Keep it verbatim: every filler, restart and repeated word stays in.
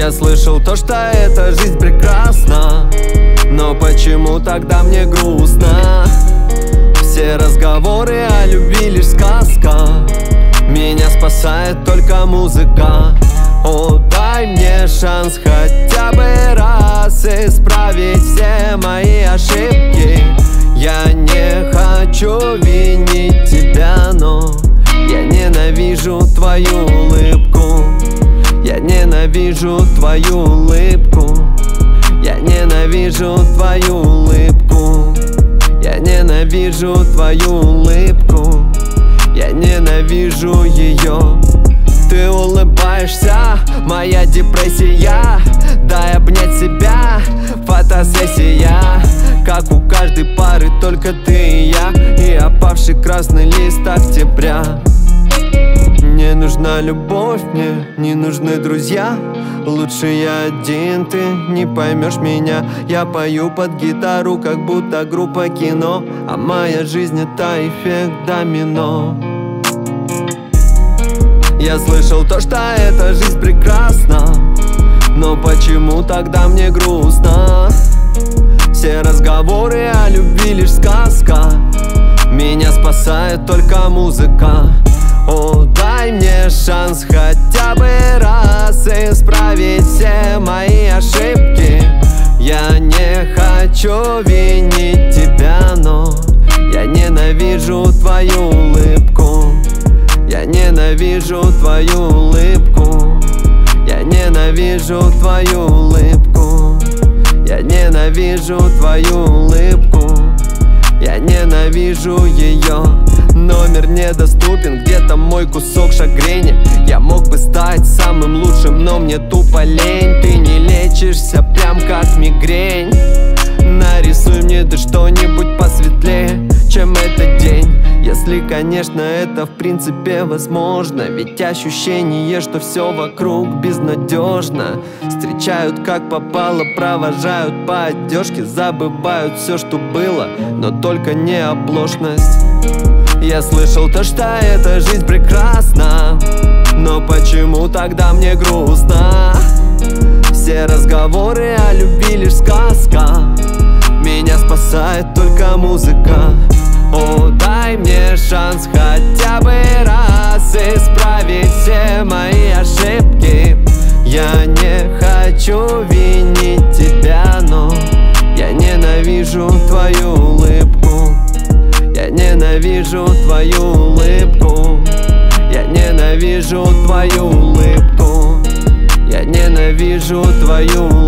Я слышал то, что эта жизнь прекрасна, но почему тогда мне грустно? Все разговоры о любви лишь сказка, меня спасает только музыка. О, дай мне шанс хотя бы раз исправить все мои ошибки. Я не хочу винить тебя, но я ненавижу твою улыбку. Я ненавижу твою улыбку. Я ненавижу твою улыбку. Я ненавижу твою улыбку. Я ненавижу ее. Ты улыбаешься, моя депрессия. Дай обнять себя, фотосессия. Как у каждой пары, только ты и я, и опавший красный лист октября. Не нужна любовь, мне не нужны друзья. Лучше я один, ты не поймешь меня. Я пою под гитару, как будто группа кино, а моя жизнь это эффект домино. Я слышал то, что эта жизнь прекрасна, но почему тогда мне грустно? Все разговоры о любви лишь сказка, меня спасает только музыка. О, дай мне шанс хотя бы раз исправить все мои ошибки. Я не хочу винить тебя, но я ненавижу твою улыбку. Я ненавижу твою улыбку. Я ненавижу твою улыбку. Я ненавижу твою улыбку. Я ненавижу ее. Номер недоступен, где-то мой кусок шагрени. Я мог бы стать самым лучшим, но мне тупо лень. Ты не лечишься, прям как мигрень. Нарисуй мне ты что-нибудь посветлее, чем этот день. Если, конечно, это в принципе возможно. Ведь ощущение, что все вокруг безнадежно. Встречают как попало, провожают по одежке. Забывают все, что было, но только не оплошность. Я слышал то, что эта жизнь прекрасна, но почему тогда мне грустно? Все разговоры о любви лишь сказка, меня спасает только музыка. О, дай мне шанс хотя бы раз исправить все мои ошибки. Я не хочу винить тебя, но я ненавижу твою улыбку. Я ненавижу твою улыбку. Я ненавижу твою улыбку. Я ненавижу твою улыбку.